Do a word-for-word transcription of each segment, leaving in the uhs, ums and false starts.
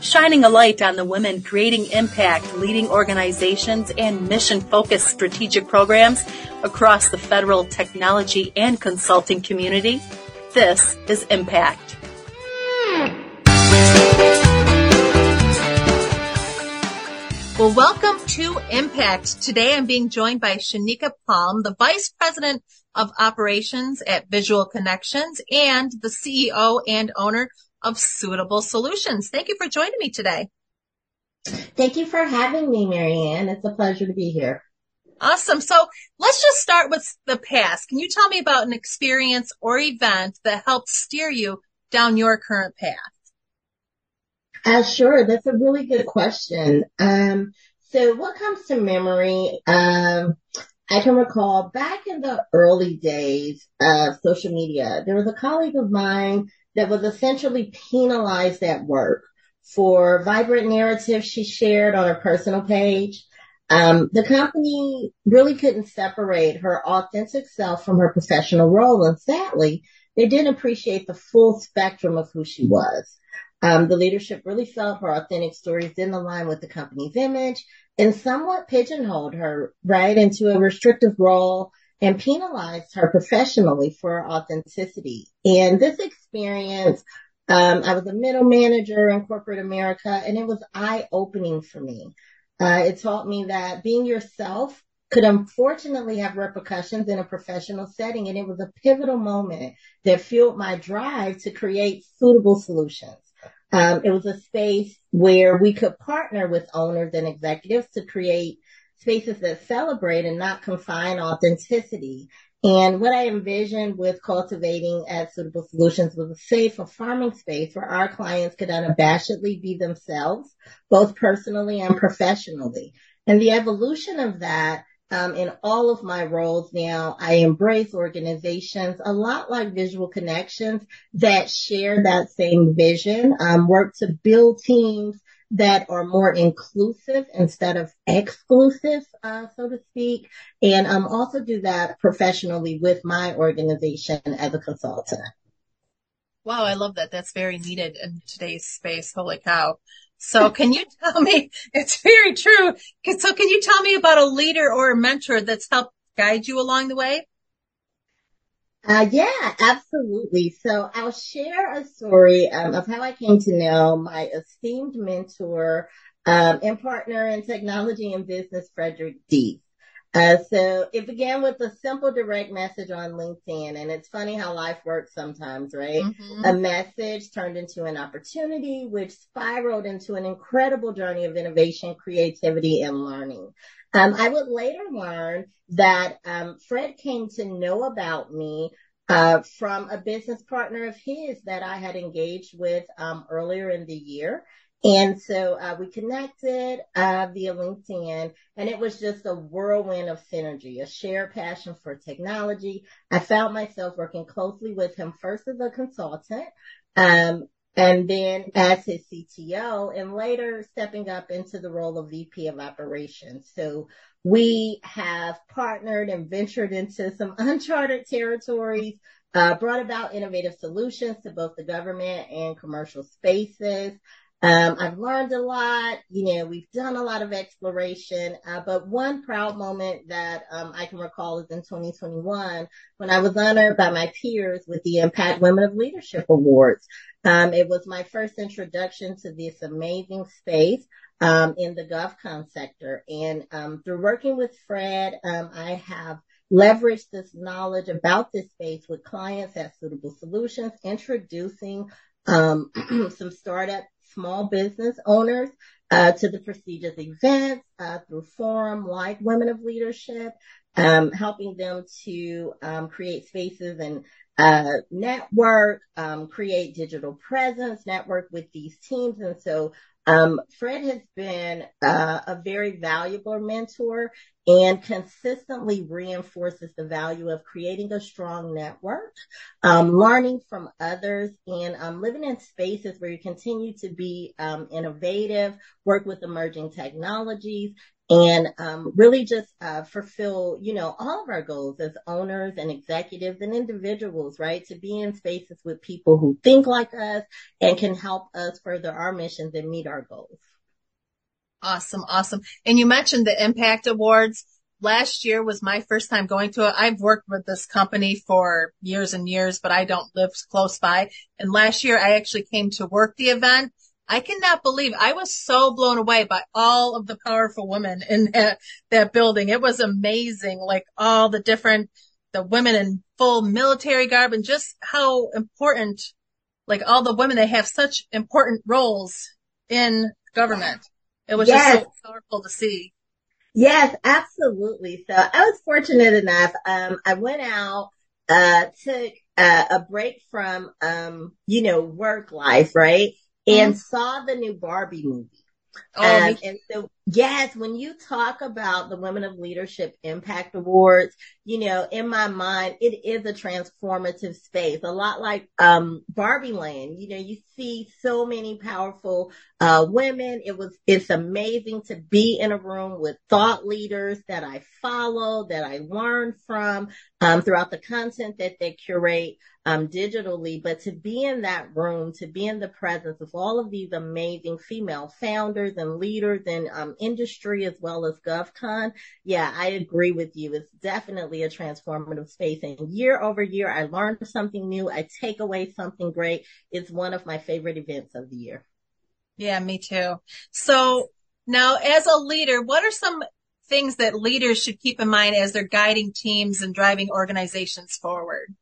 shining a light on the women creating impact, leading organizations, and mission-focused strategic programs across the federal technology and consulting community. This is Impact. Well, welcome to Impact. Today I'm being joined by Shanika Palm, the Vice President of Operations at Visual Connections and the C E O and owner of Suitable Solutions. Thank you for joining me today. Thank you for having me, Marianne. It's a pleasure to be here. Awesome. So let's just start with the past. Can you tell me about an experience or event that helped steer you down your current path? Uh, sure. That's a really good question. Um, so what comes to memory, um, I can recall back in the early days of social media, there was a colleague of mine that was essentially penalized at work for vibrant narratives she shared on her personal page. Um, the company really couldn't separate her authentic self from her professional role, and sadly, they didn't appreciate the full spectrum of who she was. Um, the leadership really felt her authentic stories didn't align with the company's image and somewhat pigeonholed her right into a restrictive role and penalized her professionally for her authenticity. And this experience, um, I was a middle manager in corporate America, and it was eye-opening for me. Uh, it taught me that being yourself could unfortunately have repercussions in a professional setting, and it was a pivotal moment that fueled my drive to create Suitable Solutions. Um, it was a space where we could partner with owners and executives to create spaces that celebrate and not confine authenticity. And what I envisioned with cultivating at Suitable Solutions was a safe, affirming space where our clients could unabashedly be themselves, both personally and professionally. And the evolution of that, um, in all of my roles now, I embrace organizations a lot like Visual Connections that share that same vision, um, work to build teams that are more inclusive instead of exclusive, uh, so to speak, and um, also do that professionally with my organization as a consultant. Wow, I love that. That's very needed in today's space. Holy cow. So can you tell me, it's very true. So can you tell me about a leader or a mentor that's helped guide you along the way? Uh, yeah, absolutely. So I'll share a story um, of how I came to know my esteemed mentor um, and partner in technology and business, Frederick Dees. Uh, so it began with a simple direct message on LinkedIn, and it's funny how life works sometimes, right? Mm-hmm. A message turned into an opportunity, which spiraled into an incredible journey of innovation, creativity, and learning. Um, I would later learn that um, Fred came to know about me uh, from a business partner of his that I had engaged with um, earlier in the year. And so uh, we connected uh, via LinkedIn, and it was just a whirlwind of synergy, a shared passion for technology. I found myself working closely with him first as a consultant, um, and then as his C T O, and later stepping up into the role of V P of Operations. So we have partnered and ventured into some uncharted territories, uh, brought about innovative solutions to both the government and commercial spaces. Um, I've learned a lot. You know, we've done a lot of exploration, uh, but one proud moment that um, I can recall is in twenty twenty-one when I was honored by my peers with the Impact Women of Leadership Awards. Um, it was my first introduction to this amazing space um, in the GovCon sector. And um, through working with Fred, um, I have leveraged this knowledge about this space with clients at Suitable Solutions, introducing um, some startup small business owners uh, to the prestigious events uh, through forum like Women of Leadership, um, helping them to um, create spaces and uh, network, um, create digital presence, network with these teams. And so um, Fred has been uh, a very valuable mentor and consistently reinforces the value of creating a strong network, um, learning from others, and um, living in spaces where you continue to be um, innovative, work with emerging technologies, and um, really just uh, fulfill, you know, all of our goals as owners and executives and individuals, right? To be in spaces with people who think like us and can help us further our missions and meet our goals. Awesome. Awesome. And you mentioned the Impact Awards. Last year was my first time going to it. I've worked with this company for years and years, but I don't live close by. And last year I actually came to work the event. I cannot believe I was so blown away by all of the powerful women in that, that building. It was amazing. Like all the different, the women in full military garb and just how important, like all the women, they have such important roles in government. It was Yes. just so powerful to see. Yes, absolutely. So I was fortunate enough. Um, I went out, uh, took uh, a break from, um, you know, work life, right? And Mhm. saw the new Barbie movie. Oh, Um, me and so, yes, when you talk about the Women of Leadership Impact Awards, you know, in my mind, it is a transformative space, a lot like, um, Barbie Land. You know, you see so many powerful, uh, women. It was, it's amazing to be in a room with thought leaders that I follow, that I learn from, um, throughout the content that they curate, um, digitally, but to be in that room, to be in the presence of all of these amazing female founders and leaders in um, industry as well as GovCon. Yeah, I agree with you. It's definitely a transformative space. And year over year, I learn something new. I take away something great. It's one of my favorite events of the year. Yeah, me too. So now as a leader, what are some things that leaders should keep in mind as they're guiding teams and driving organizations forward?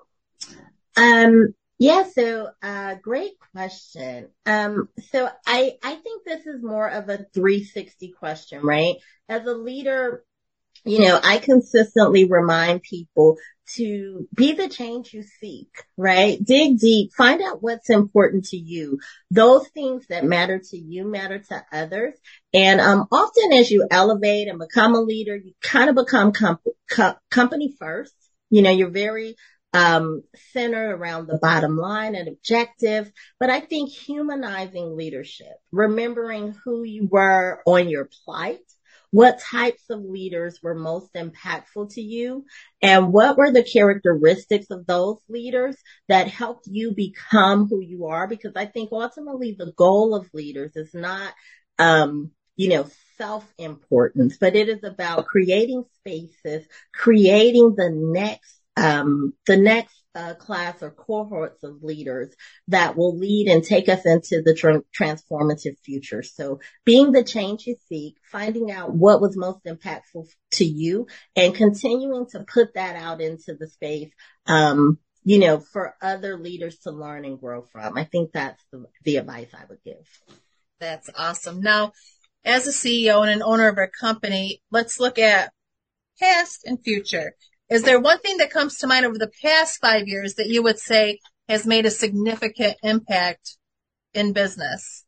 Um, yeah, so, uh, great question. Um, so I, I think this is more of a three sixty question, right? As a leader, you know, I consistently remind people to be the change you seek, right? Dig deep, find out what's important to you. Those things that matter to you matter to others. And, um, often as you elevate and become a leader, you kind of become com- co- company first. You know, you're very, um, centered around the bottom line and objective. But I think humanizing leadership, remembering who you were on your plight, what types of leaders were most impactful to you, and what were the characteristics of those leaders that helped you become who you are? Because I think ultimately the goal of leaders is not, um, you know, self-importance, but it is about creating spaces, creating the next, um, the next uh, class or cohorts of leaders that will lead and take us into the tra- transformative future. So being the change you seek, finding out what was most impactful to you, and continuing to put that out into the space, um, you know, for other leaders to learn and grow from. I think that's the, the advice I would give. That's awesome. Now, as a C E O and an owner of a company, let's look at past and future. Is there one thing that comes to mind over the past five years that you would say has made a significant impact in business?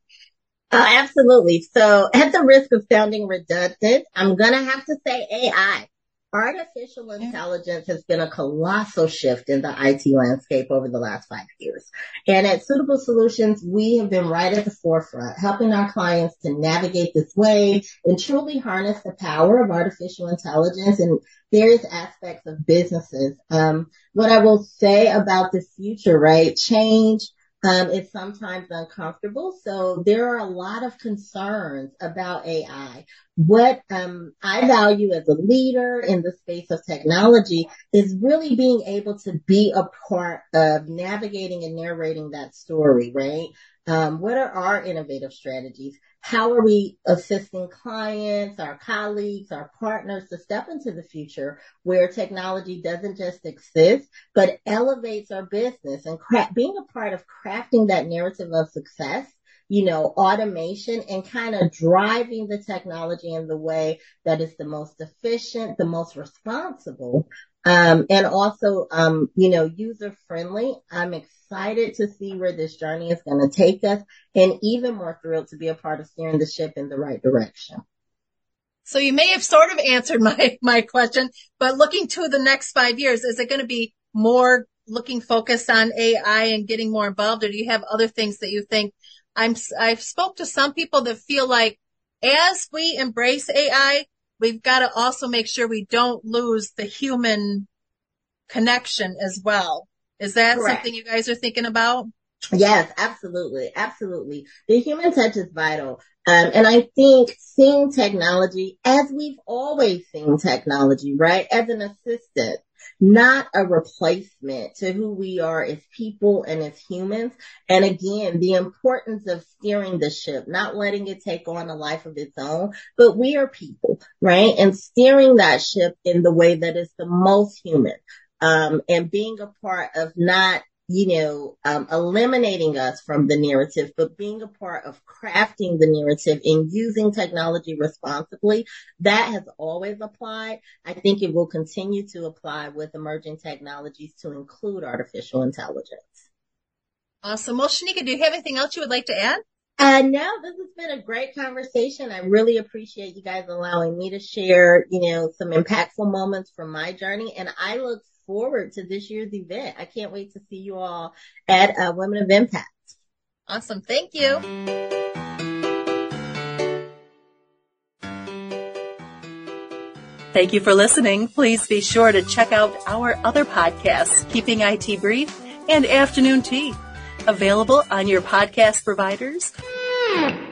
Uh, absolutely. So at the risk of sounding redundant, I'm going to have to say A I. Artificial intelligence has been a colossal shift in the I T landscape over the last five years. And at Suitable Solutions, we have been right at the forefront, helping our clients to navigate this wave and truly harness the power of artificial intelligence in various aspects of businesses. Um, what I will say about the future, right? Change, Um, it's sometimes uncomfortable. So there are a lot of concerns about A I. What, um, I value as a leader in the space of technology is really being able to be a part of navigating and narrating that story, right? Um, what are our innovative strategies? How are we assisting clients, our colleagues, our partners to step into the future where technology doesn't just exist, but elevates our business and cra- being a part of crafting that narrative of success, you know, automation and kind of driving the technology in the way that is the most efficient, the most responsible, um, and also, um, you know, user friendly. I'm excited to see where this journey is going to take us, and even more thrilled to be a part of steering the ship in the right direction. So you may have sort of answered my, my question, but looking to the next five years, is it going to be more looking focused on A I and getting more involved, or do you have other things that you think? I'm, I've spoke to some people that feel like as we embrace A I, we've got to also make sure we don't lose the human connection as well. Is that Correct. Something you guys are thinking about? Yes, absolutely. Absolutely. The human touch is vital. Um, and I think seeing technology as we've always seen technology, right? As an assistant, not a replacement to who we are as people and as humans. And again, the importance of steering the ship, not letting it take on a life of its own, but we are people, right? And steering that ship in the way that is the most human, um, and being a part of not you know, um, eliminating us from the narrative, but being a part of crafting the narrative and using technology responsibly, that has always applied. I think it will continue to apply with emerging technologies to include artificial intelligence. Awesome. Well, Shanika, do you have anything else you would like to add? Uh, no, this has been a great conversation. I really appreciate you guys allowing me to share, you know, some impactful moments from my journey. And I look forward to this year's event. I can't wait to see you all at uh, Women of Impact. Awesome. Thank you. Thank you for listening. Please be sure to check out our other podcasts, Keeping I T Brief and Afternoon Tea, available on your podcast providers.